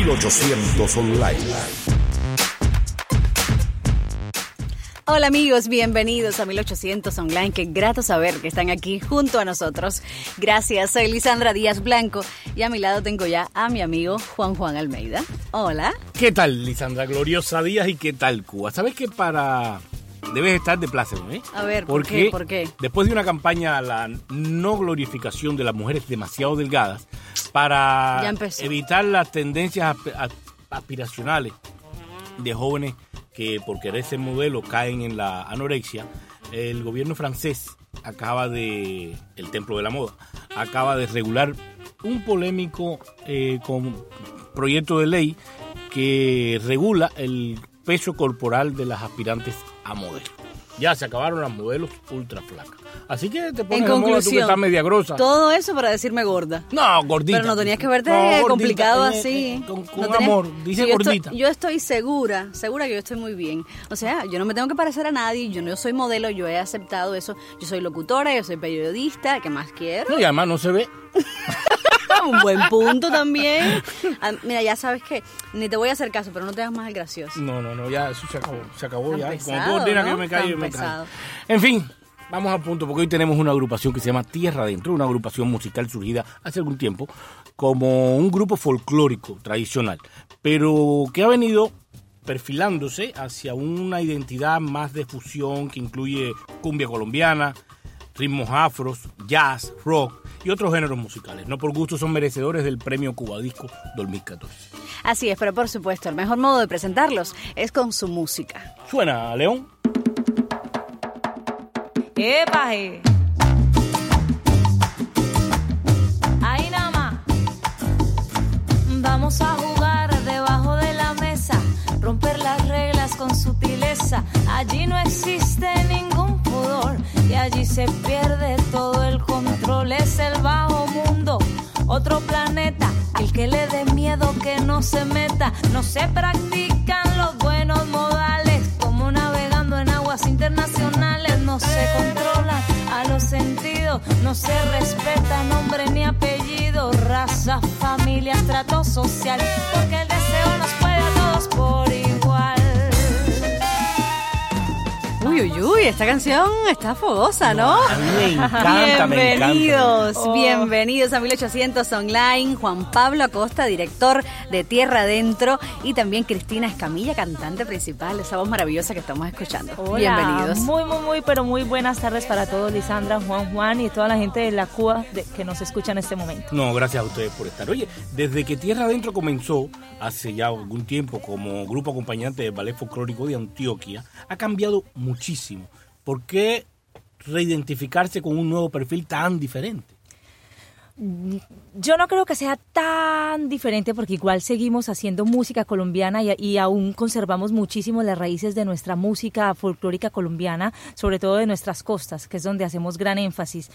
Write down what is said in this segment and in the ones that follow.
1800 Online. Hola amigos, bienvenidos a 1800 Online. Qué grato saber que están aquí junto a nosotros. Gracias, soy Lisandra Díaz Blanco y a mi lado tengo ya a mi amigo Juan Almeida. Hola. ¿Qué tal, Lisandra Gloriosa Díaz, y qué tal Cuba? ¿Sabes que debes estar de plácero, ¿eh? A ver, ¿por qué? Después de una campaña a la no glorificación de las mujeres demasiado delgadas, para evitar las tendencias aspiracionales de jóvenes que por querer ser modelo caen en la anorexia, el gobierno francés el Templo de la Moda, acaba de regular un polémico proyecto de ley que regula el peso corporal de las aspirantes a modelo. Ya se acabaron las modelos ultra flacas. Así que te pones de moda tú que estás media grosa. Todo eso para decirme gorda. No, gordita. Pero no tenías que verte complicado así. Con amor, dice gordita. Yo estoy segura que yo estoy muy bien. O sea, yo no me tengo que parecer a nadie, yo no soy modelo, yo he aceptado eso. Yo soy locutora, yo soy periodista, ¿qué más quiero? No, y además no se ve. Un buen punto también. Mira, ya sabes que ni te voy a hacer caso, pero no te hagas más el gracioso. No, ya eso se acabó ya. Pesado, como tú ordenas, ¿no? que yo me callo. En fin, vamos al punto, porque hoy tenemos una agrupación que se llama Tierra Adentro, una agrupación musical surgida hace algún tiempo como un grupo folclórico tradicional, pero que ha venido perfilándose hacia una identidad más de fusión que incluye cumbia colombiana, ritmos afros, jazz, rock y otros géneros musicales. No por gusto son merecedores del premio Cuba Disco 2014. Así es, pero por supuesto, el mejor modo de presentarlos es con su música. ¿Suena, León? ¡Epa! Ahí nada más. Vamos a jugar debajo de la mesa, romper las reglas con sutileza. Allí no existe ningún pudor y allí se pierde todo el control. Es el bajo mundo, otro planeta. El que le dé miedo que no se meta. No se practican los buenos modales, como navegando en aguas internacionales. No se controlan a los sentidos, no se respeta nombre ni apellido, raza, familia, estrato social, porque el deseo nos puede a todos por igual. Uy, esta canción está fogosa, ¿no? A mí me encanta, Bienvenidos a 1800 Online. Juan Pablo Acosta, director de Tierra Adentro, y también Cristina Escamilla, cantante principal, esa voz maravillosa que estamos escuchando. Hola, bienvenidos. Muy buenas tardes para todos, Lisandra, Juan y toda la gente de la Cuba que nos escucha en este momento. No, gracias a ustedes por estar. Oye, desde que Tierra Adentro comenzó, hace ya algún tiempo, como grupo acompañante del Ballet Folclórico de Antioquia, ha cambiado muchísimo. ¿Por qué reidentificarse con un nuevo perfil tan diferente? Yo no creo que sea tan diferente, porque igual seguimos haciendo música colombiana y aún conservamos muchísimo las raíces de nuestra música folclórica colombiana, sobre todo de nuestras costas, que es donde hacemos gran énfasis.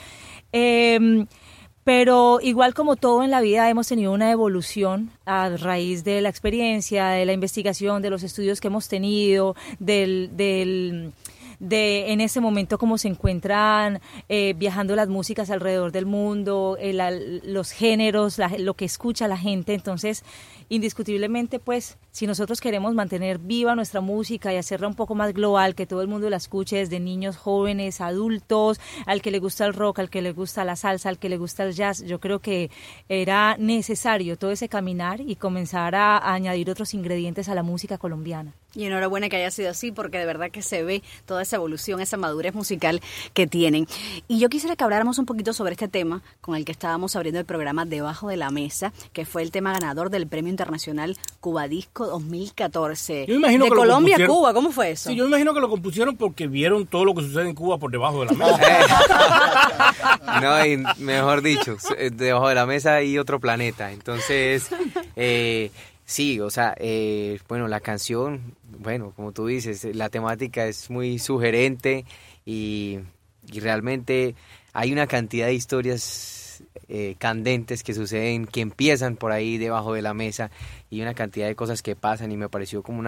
Pero igual, como todo en la vida, hemos tenido una evolución a raíz de la experiencia, de la investigación, de los estudios que hemos tenido, de en ese momento cómo se encuentran viajando las músicas alrededor del mundo, los géneros, lo que escucha la gente. Entonces, indiscutiblemente, pues, si nosotros queremos mantener viva nuestra música y hacerla un poco más global, que todo el mundo la escuche, desde niños, jóvenes, adultos, al que le gusta el rock, al que le gusta la salsa, al que le gusta el jazz, yo creo que era necesario todo ese caminar y comenzar a añadir otros ingredientes a la música colombiana. Y enhorabuena que haya sido así, porque de verdad que se ve toda esa evolución, esa madurez musical que tienen. Y yo quisiera que habláramos un poquito sobre este tema con el que estábamos abriendo el programa Debajo de la Mesa, que fue el tema ganador del Premio Internacional Cuba Disco 2014. Yo imagino de que Colombia a Cuba, ¿cómo fue eso? Sí, yo imagino que lo compusieron porque vieron todo lo que sucede en Cuba por debajo de la mesa. No, y mejor dicho, debajo de la mesa hay otro planeta. Entonces, sí, o sea, bueno, la canción, bueno, como tú dices, la temática es muy sugerente y realmente hay una cantidad de historias candentes que suceden, que empiezan por ahí debajo de la mesa, y una cantidad de cosas que pasan, y me pareció como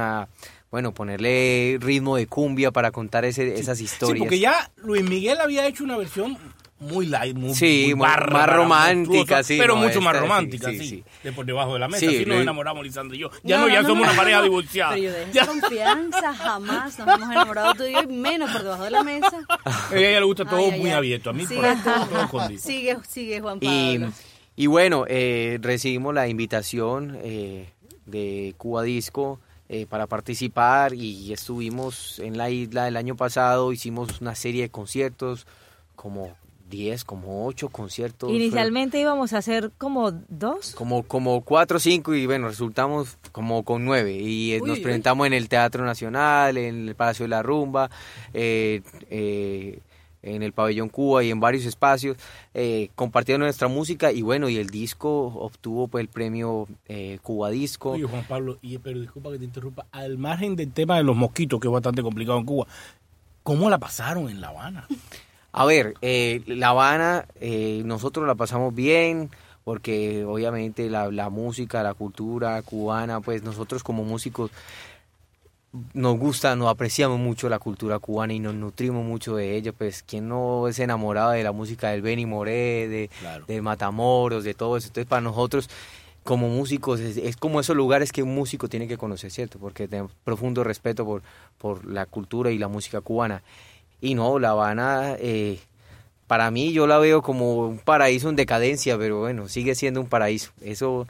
ponerle ritmo de cumbia para contar esas historias. Sí, porque ya Luis Miguel había hecho una versión muy light, muy, sí, muy bárbara, más romántica, sí. Pero no, mucho más romántica, sí. De por debajo de la mesa. Sí, nos enamoramos, Lisandro y yo. Ya somos una pareja divorciada. Pero yo de esa confianza jamás nos hemos enamorado tú y yo, y menos por debajo de la mesa. A ella le gusta todo muy abierto. A mí sí, todo escondido. Sigue Juan Pablo. Y bueno, recibimos la invitación de Cuba Disco para participar y estuvimos en la isla el año pasado, hicimos una serie de conciertos, como 8 conciertos. Inicialmente íbamos a hacer como 2. Como 4 o 5 y bueno, resultamos como con 9 y nos presentamos en el Teatro Nacional, en el Palacio de la Rumba, en el Pabellón Cuba y en varios espacios, compartiendo nuestra música y bueno, y el disco obtuvo pues el premio Cuba Disco. Oye, Juan Pablo, pero disculpa que te interrumpa, al margen del tema de los mosquitos, que es bastante complicado en Cuba, ¿cómo la pasaron en La Habana? A ver, La Habana, nosotros la pasamos bien, porque obviamente la música, la cultura cubana, pues nosotros como músicos nos gusta, nos apreciamos mucho la cultura cubana y nos nutrimos mucho de ella, pues quien no es enamorado de la música del Benny Moré, de Matamoros, de todo eso. Entonces para nosotros como músicos es como esos lugares que un músico tiene que conocer, ¿cierto? Porque tenemos profundo respeto por la cultura y la música cubana. Y no, La Habana, para mí yo la veo como un paraíso en decadencia, pero bueno, sigue siendo un paraíso. Eso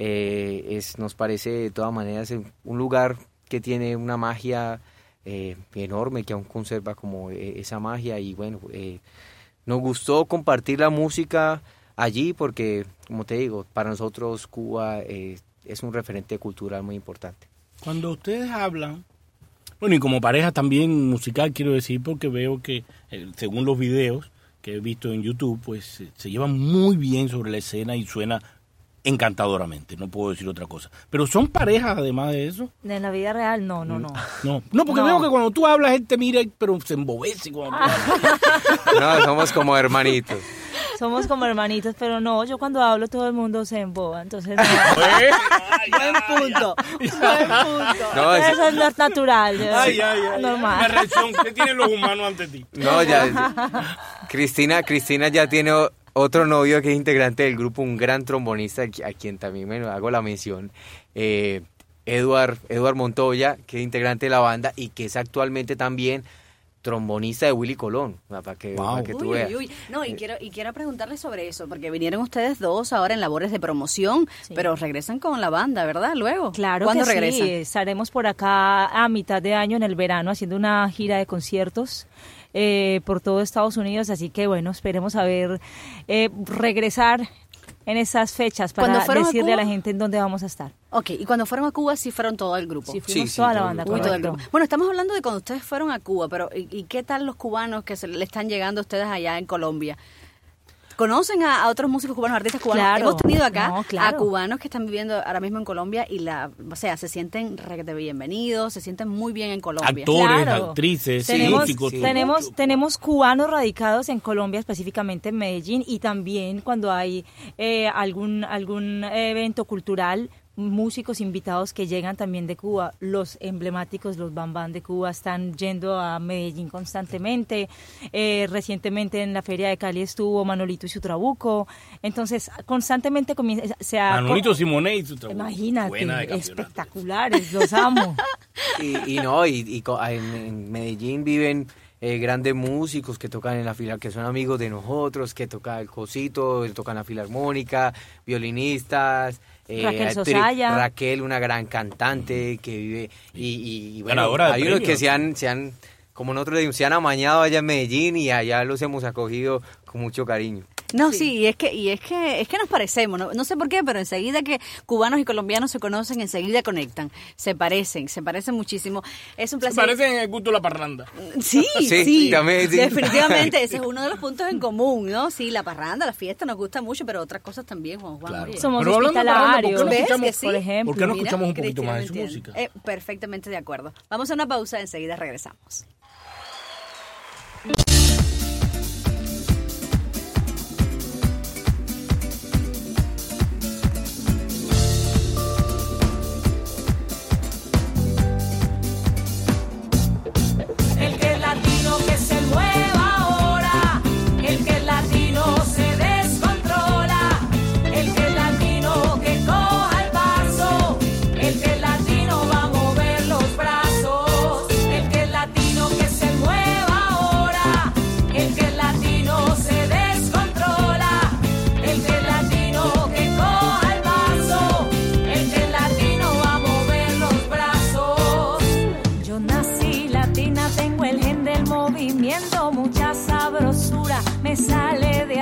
nos parece de todas maneras un lugar que tiene una magia enorme, que aún conserva como esa magia y bueno, nos gustó compartir la música allí porque, como te digo, para nosotros Cuba es un referente cultural muy importante. Cuando ustedes hablan, bueno, y como pareja también musical quiero decir, porque veo que según los videos que he visto en YouTube, pues se llevan muy bien sobre la escena y suena encantadoramente, no puedo decir otra cosa. Pero son parejas además de eso. En la vida real, no, porque veo que cuando tú hablas él te mira, pero se embobece cuando No, somos como hermanitos. Somos como hermanitos, pero no, yo cuando hablo todo el mundo se emboba, entonces no. Buen punto. No, eso no es natural, normal. La reacción que tienen los humanos ante ti. No, Cristina ya tiene otro novio que es integrante del grupo, un gran trombonista, a quien también hago la mención, Eduard Montoya, que es integrante de la banda y que es actualmente también trombonista de Willy Colón, para que tú veas. No, y quiero preguntarles sobre eso, porque vinieron ustedes dos ahora en labores de promoción, pero regresan con la banda, ¿verdad? Luego. Claro. ¿Cuándo que regresan? Sí, estaremos por acá a mitad de año en el verano haciendo una gira de conciertos por todo Estados Unidos, así que bueno, esperemos regresar en esas fechas para decirle a la gente en dónde vamos a estar. Ok, y cuando fueron a Cuba sí fueron todo el grupo. Sí, fuimos toda la banda. Todo el grupo. Bueno, estamos hablando de cuando ustedes fueron a Cuba, pero ¿y qué tal los cubanos que le están llegando a ustedes allá en Colombia? ¿Conocen a otros músicos cubanos, artistas cubanos? Claro, hemos tenido acá a cubanos que están viviendo ahora mismo en Colombia y se sienten requete bienvenidos, se sienten muy bien en Colombia. Actores, actrices, músicos. Tenemos cubanos radicados en Colombia, específicamente en Medellín, y también cuando hay algún evento cultural, músicos invitados que llegan también de Cuba, los emblemáticos, los Bambán de Cuba están yendo a Medellín constantemente. Recientemente en la Feria de Cali estuvo Manolito y su Trabuco, entonces constantemente Manolito Simoné y su Trabuco. Imagínate, espectaculares, los amo. y en Medellín viven grandes músicos que tocan en la fila, que son amigos de nosotros, que tocan el Cosito, tocan la filarmónica, violinistas. Raquel, una gran cantante que vive y bueno, hay unos que se han como nosotros decimos, se han amañado allá en Medellín y allá los hemos acogido con mucho cariño. No, sí, es que nos parecemos, no sé por qué, pero enseguida que cubanos y colombianos se conocen, enseguida conectan, se parecen muchísimo. Es un placer. Se parecen en el gusto de la parranda. Sí, también, definitivamente, ese es uno de los puntos en común, ¿no? Sí, la parranda, la fiesta nos gusta mucho, pero otras cosas también, Juan. Claro. Somos hospitalarios, por ejemplo. ¿Por qué no escuchamos un poquito más de su música? Perfectamente de acuerdo. Vamos a una pausa, enseguida regresamos. El que es latino que se mueva ahora, el que es latino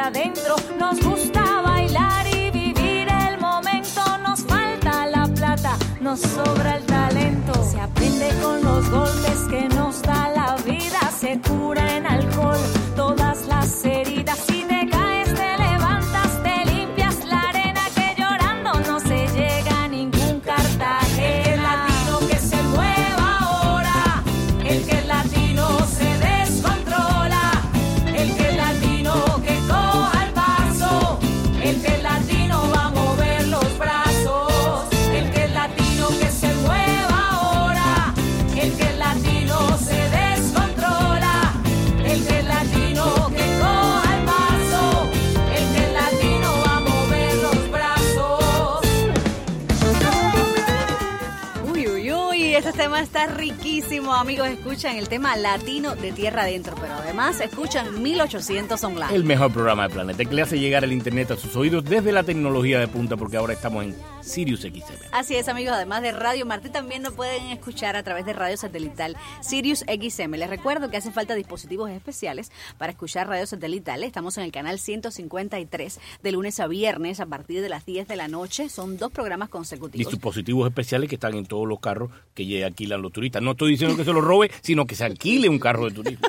adentro. Nos gusta bailar y vivir el momento. Nos falta la plata, nos sobra el talento. Se aprende con los golpes que nos da la vida. Se cura en alcohol todas las heridas. Si te caes, te levantas, te limpias la arena, que llorando no se llega a ningún Cartagena. El latino que se mueva ahora, el que es latino se descontrola, el que es latino que coja el paso, el que es latino va a mover los brazos, el que es latino que se mueva ahora, el que es latino se descontrola, el que es latino que coja el paso, el que es latino va a mover los brazos. Uy, uy, uy, este tema está riquísimo, amigos. Escuchan el tema latino de Tierra Adentro, pero además escuchan 1800 Online. El mejor programa del planeta, que le hace llegar el internet a sus oídos desde la tecnología de punta, porque ahora estamos en Sirius XM. Así es, amigos, además de Radio Martí, también nos pueden escuchar a través de radio satelital Sirius XM. Les recuerdo que hacen falta dispositivos especiales para escuchar radio satelital. Estamos en el canal 153 de lunes a viernes a partir de las 10 de la noche. Son 2 programas consecutivos. Dispositivos especiales que están en todos los carros que alquilan los turistas. No estoy diciendo que se los robe, sino que se alquile un carro de turismo.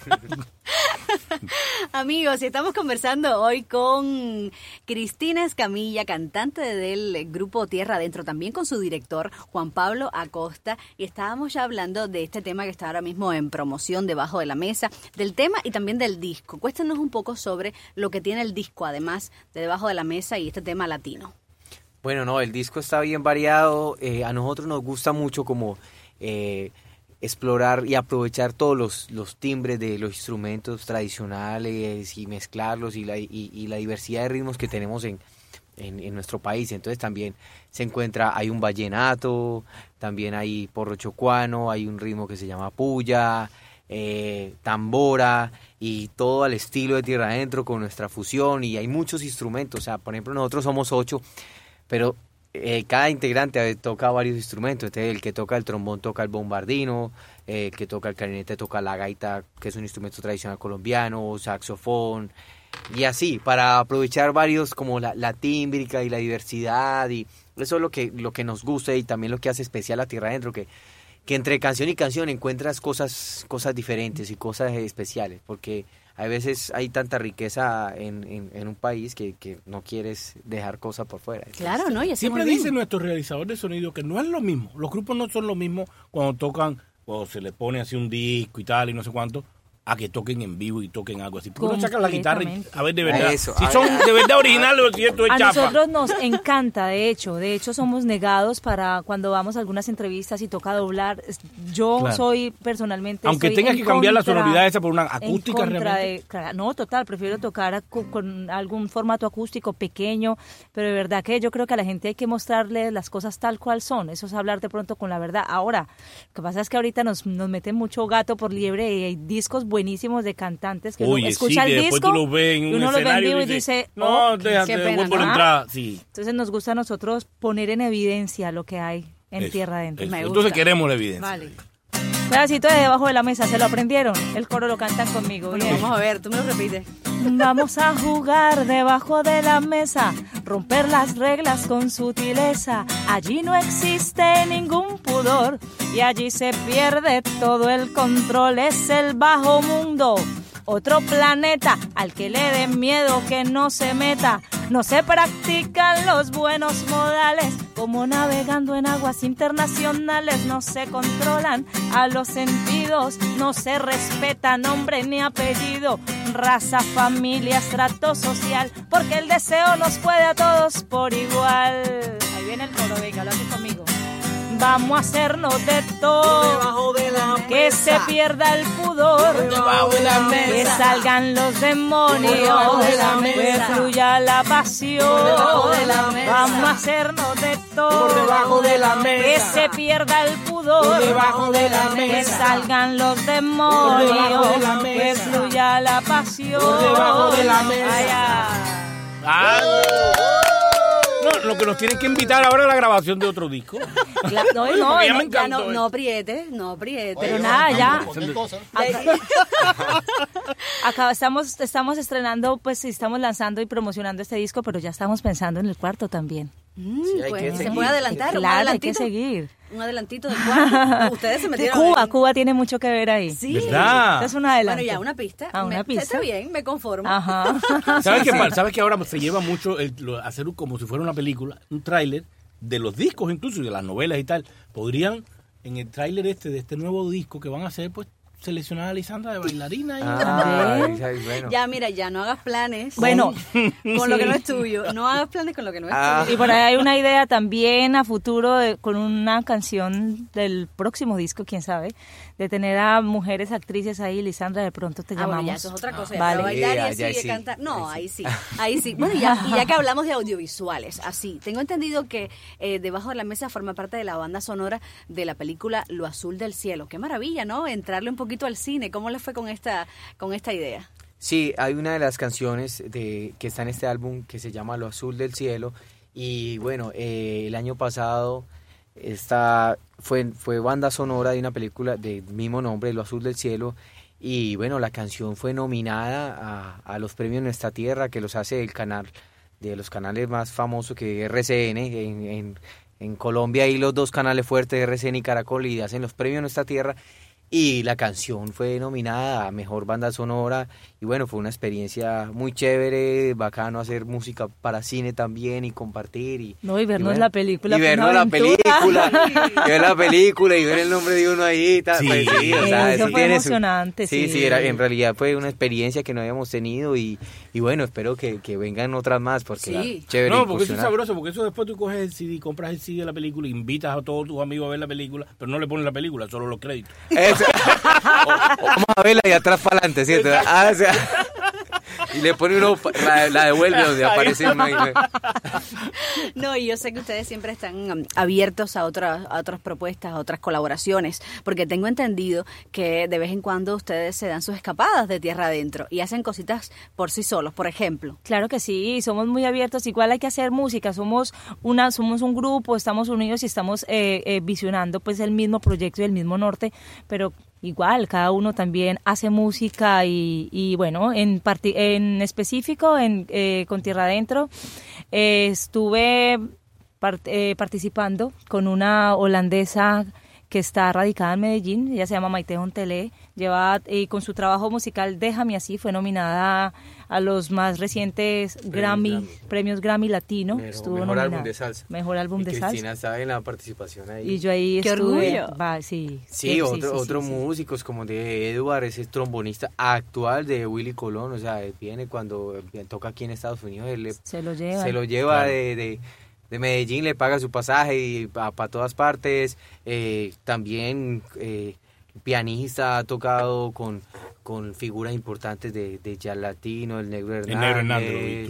Amigos, y estamos conversando hoy con Cristina Escamilla, cantante del grupo Tierra Adentro, también con su director Juan Pablo Acosta, y estábamos ya hablando de este tema que está ahora mismo en promoción Debajo de la Mesa, del tema y también del disco. Cuéntanos un poco sobre lo que tiene el disco, además de Debajo de la Mesa y este tema latino. Bueno, no, el disco está bien variado. A nosotros nos gusta mucho como explorar y aprovechar todos los timbres de los instrumentos tradicionales y mezclarlos y la diversidad de ritmos que tenemos en nuestro país. Entonces también hay un vallenato, también hay porro chocuano, hay un ritmo que se llama puya, tambora, y todo al estilo de Tierra Adentro con nuestra fusión, y hay muchos instrumentos. O sea, por ejemplo, nosotros somos 8, pero cada integrante toca varios instrumentos. Entonces, el que toca el trombón toca el bombardino, el que toca el clarinete toca la gaita, que es un instrumento tradicional colombiano, saxofón, y así, para aprovechar varios, como la tímbrica y la diversidad, y eso es lo que nos gusta, y también lo que hace especial a Tierra Adentro, que entre canción y canción encuentras cosas diferentes y cosas especiales, porque a veces hay tanta riqueza en un país que no quieres dejar cosas por fuera. Entonces, claro, ¿no? Y siempre dice nuestro realizador de sonido que no es lo mismo. Los grupos no son lo mismo cuando se le pone así un disco y tal y no sé cuánto, a que toquen en vivo y toquen algo así. Porque uno saca la guitarra y a ver de verdad. Si son de verdad originales o si esto es a chapa. A nosotros nos encanta, de hecho somos negados para cuando vamos a algunas entrevistas y toca doblar. Yo soy personalmente... Aunque tengas que cambiar la sonoridad esa por una acústica realmente. No, total, prefiero tocar con algún formato acústico pequeño, pero de verdad que yo creo que a la gente hay que mostrarle las cosas tal cual son. Eso es hablar de pronto con la verdad. Ahora, lo que pasa es que ahorita nos meten mucho gato por liebre y hay discos buenísimos de cantantes que uno escucha el disco tú lo ves en y uno los ve en vivo y dice, no, déjate, vuelvo a entrar. Sí. Entonces nos gusta a nosotros poner en evidencia lo que hay en Tierra Adentro. Entonces queremos la evidencia. Vale. Pedacito de Debajo de la Mesa, ¿se lo aprendieron? El coro lo cantan conmigo. Bueno, vamos a ver, tú me lo repites. Vamos a jugar debajo de la mesa, romper las reglas con sutileza. Allí no existe ningún pudor y allí se pierde todo el control. Es el bajo mundo, otro planeta al que le dé miedo que no se meta. No se practican los buenos modales, como navegando en aguas internacionales. No se controlan a los sentidos, no se respeta nombre ni apellido, raza, familia, estrato social, porque el deseo nos puede a todos por igual. Ahí viene el coro, venga, lo hace conmigo. Vamos a hacernos de todo, que mesa, se pierda el pudor, que salgan los demonios, que fluya la pasión. Vamos a hacernos de todo, que se pierda el pudor, que salgan los demonios, que fluya la pasión. lo que nos tienen que invitar ahora a la grabación de otro disco. No apriete. Pero nada, ya. Acá estamos estrenando, pues estamos lanzando y promocionando este disco, pero ya estamos pensando en el cuarto también. ¿Se puede adelantar? Claro, hay que seguir. Un adelantito del cuarto. Ustedes se metieron Cuba tiene mucho que ver ahí. Sí. ¿Verdad? Es un adelanto. Bueno, ya una pista. Una pista. Está bien, me conformo. Ajá. ¿Sabes que ahora se lleva mucho hacer como si fuera una película, un tráiler de los discos incluso y de las novelas y tal? Podrían en el tráiler de este nuevo disco que van a hacer, pues seleccionar a Lisandra de bailarina. Bueno. Ya, mira, ya no hagas planes con lo que no es tuyo. No hagas planes con lo que no es tuyo. Y por ahí hay una idea también a futuro con una canción del próximo disco, quién sabe, de tener a mujeres actrices ahí. Lisandra, de pronto te llamamos. Bueno, ya eso es otra cosa. Vale. Bailar y así de cantar. No, ahí sí. Bueno, y ya que hablamos de audiovisuales, así, tengo entendido que Debajo de la Mesa forma parte de la banda sonora de la película Lo Azul del Cielo. Qué maravilla, ¿no? Entrarle un poquito al cine. ¿Cómo les fue con esta idea? Sí, hay una de las canciones que está en este álbum que se llama Lo Azul del Cielo. Y bueno, el año pasado fue banda sonora de una película del mismo nombre, Lo Azul del Cielo. Y bueno, la canción fue nominada a los premios Nuestra Tierra, que los hace el canal, de los canales más famosos que RCN. En Colombia hay los dos canales fuertes, RCN y Caracol, y hacen los premios Nuestra Tierra. Y la canción fue nominada a Mejor Banda Sonora. Y bueno, fue una experiencia muy chévere, bacano hacer música para cine también y compartir. Y vernos la película. Y vernos la película y ver el nombre de uno ahí. Y tal. Sí, pues, sí, o sea, eso fue emocionante. Sí, en realidad fue una experiencia que no habíamos tenido. Y bueno, espero que vengan otras más porque chévere. No, porque eso es sabroso, porque eso después tú coges el CD, compras el CD de la película, invitas a todos tus amigos a ver la película, pero no le pones la película, solo los créditos. Vamos a verla y atrás para adelante, ¿cierto? Y le pone uno, la devuelve donde aparece uno ahí. No, y yo sé que ustedes siempre están abiertos a otras propuestas, a otras colaboraciones, porque tengo entendido que de vez en cuando ustedes se dan sus escapadas de tierra adentro y hacen cositas por sí solos, por ejemplo. Claro que sí, somos muy abiertos, igual hay que hacer música, somos un grupo, estamos unidos y estamos visionando pues el mismo proyecto y el mismo norte, pero igual, cada uno también hace música y bueno, en específico con Tierra Adentro estuve participando con una holandesa que está radicada en Medellín, ella se llama Maite Hontelé, y con su trabajo musical Déjame Así fue nominada a los más recientes premios Grammy Latino. Mejor álbum de salsa. Mejor álbum de salsa. Cristina estaba en la participación ahí. Y yo ahí ¡Qué estuve. orgullo! Sí, otros músicos como de Edward, ese trombonista actual de Willy Colón, o sea, viene cuando toca aquí en Estados Unidos, él se lo lleva claro. de Medellín, le paga su pasaje y para todas partes. También pianista, ha tocado con figuras importantes de jazz latino, el Negro Hernández,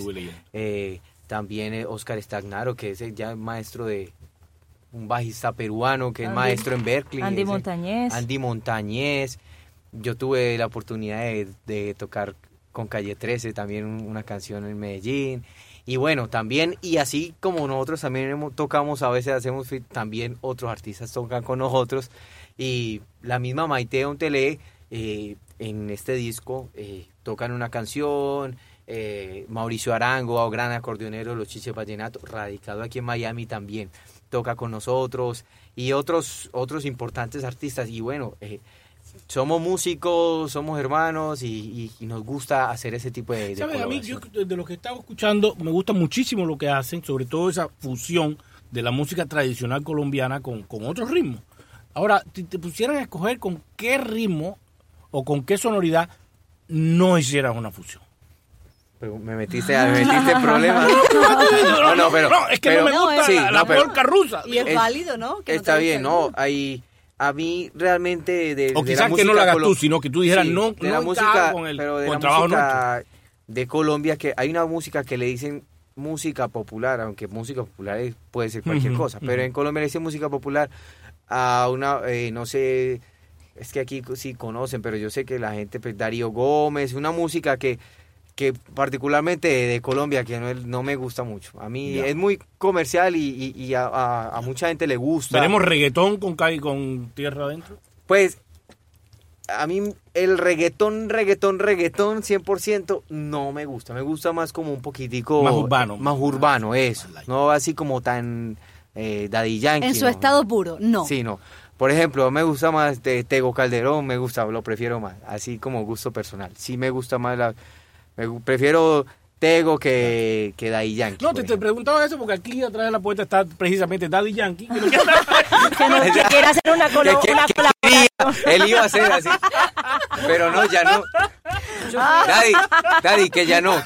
también Oscar Stagnaro, que es ya maestro de un bajista peruano, que es maestro en Berkeley. Andy Montañez. Yo tuve la oportunidad de tocar con Calle 13 también una canción en Medellín. Y bueno, también, y así como nosotros también tocamos, a veces hacemos también otros artistas tocan con nosotros. Y la misma Maite Hontelé en este disco tocan una canción, Mauricio Arango, gran acordeonero, Los Chiches Vallenato, radicado aquí en Miami también, toca con nosotros y otros importantes artistas. Y bueno, somos músicos, somos hermanos y nos gusta hacer ese tipo de colaboración. A mí, yo, de lo que estaba escuchando, me gusta muchísimo lo que hacen, sobre todo esa fusión de la música tradicional colombiana con otros ritmos. Ahora, si te pusieran a escoger con qué ritmo o con qué sonoridad no hicieras una fusión. Pero me metiste en problemas. No, es que no me gusta la polca rusa. Y es válido, ¿no? Que está bien, ¿no? A mí realmente o quizás que no lo hagas tú, sino que tú dijeras no de la música, con el trabajo nuestro. De Colombia, que hay una música que le dicen música popular, aunque música popular puede ser cualquier cosa, pero en Colombia le dicen música popular a una, no sé, es que aquí sí conocen, pero yo sé que la gente, pues Darío Gómez, una música que que particularmente de Colombia, que no me gusta mucho. A mí es muy comercial y a mucha gente le gusta. ¿Veremos reggaetón con Tierra Adentro? Pues a mí el reggaetón 100% no me gusta. Me gusta más como un poquitico... Más urbano. Más urbano, eso. No así como tan Daddy Yankee. En su estado puro, no. Sí, no. Por ejemplo, me gusta más de Tego Calderón, lo prefiero más. Así como gusto personal. Sí me gusta más prefiero Tego que Daddy Yankee. No, te preguntaba eso porque aquí atrás de la puerta está precisamente Daddy Yankee. Que quiere hacer una colaboración. Él iba a hacer así. Pero no, ya no. Daddy, que ya no.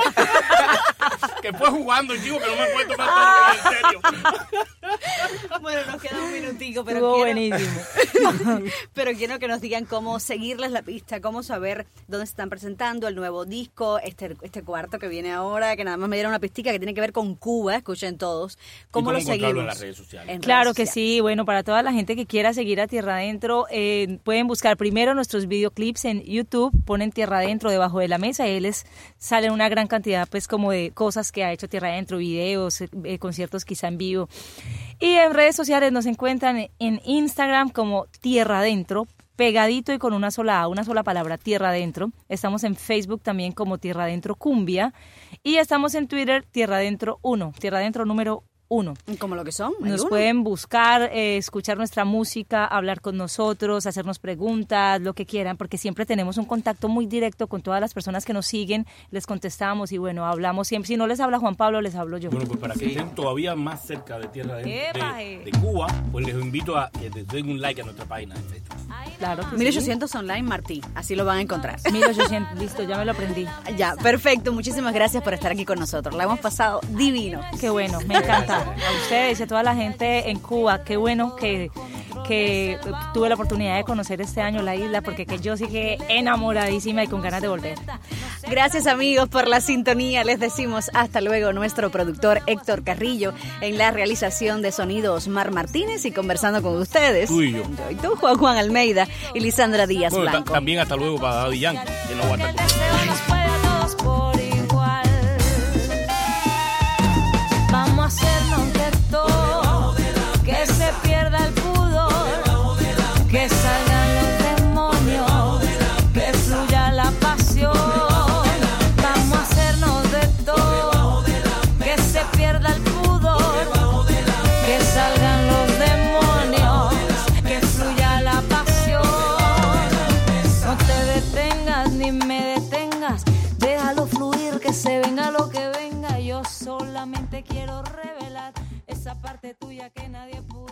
Que fue jugando el chico, que no me puede tomar todo en serio. Bueno, nos queda un minutico, pero buenísimo. Pero quiero que nos digan cómo seguirles la pista, cómo saber dónde se están presentando el nuevo disco, este cuarto que viene ahora, que nada más me dieron una pistica que tiene que ver con Cuba, escuchen todos. ¿Cómo lo seguimos? En las redes sociales. Claro que sí, bueno, para toda la gente que quiera seguir a Tierra Adentro, pueden buscar primero nuestros videoclips en YouTube, ponen Tierra Adentro debajo de la mesa y ahí les salen una gran cantidad pues como de cosas que ha hecho Tierra Adentro, videos, conciertos quizá en vivo. Y en redes sociales nos encuentran en Instagram como Tierra Adentro, pegadito y con una sola palabra, Tierra Adentro. Estamos en Facebook también como Tierra Adentro Cumbia y estamos en Twitter Tierra Adentro 1, Tierra Adentro número 1. Como lo que son. Nos pueden buscar, escuchar nuestra música, hablar con nosotros, hacernos preguntas, lo que quieran, porque siempre tenemos un contacto muy directo con todas las personas que nos siguen, les contestamos y bueno, hablamos siempre. Si no les habla Juan Pablo, les hablo yo. Bueno, pues para que estén todavía más cerca de Tierra de Cuba, pues les invito a que den un like a nuestra página de Facebook. Claro. 1800 Online Martí, así lo van a encontrar. 1800, listo, ya me lo aprendí. Ya, perfecto, muchísimas gracias por estar aquí con nosotros, la hemos pasado divino. Qué bueno, me encanta. A ustedes y a toda la gente en Cuba, qué bueno que tuve la oportunidad de conocer este año la isla, porque que yo sí que enamoradísima y con ganas de volver. Gracias amigos por la sintonía, les decimos hasta luego. Nuestro productor Héctor Carrillo, en la realización de sonido Osmar Martínez y conversando con ustedes. Tú y yo. Y tú, Juan Almeida y Lisandra Díaz Blanco. También hasta luego para Daddy Yankee, que no aguanta con vamos a hacernos de todo, que se pierda el pudor, que salgan los demonios, que fluya la pasión. Vamos a hacernos de todo, que se pierda el pudor, que salgan los demonios, que fluya la pasión. No te detengas ni me detengas, déjalo fluir, que se venga lo que venga. Yo solamente quiero revelar esa parte tuya que nadie pudo.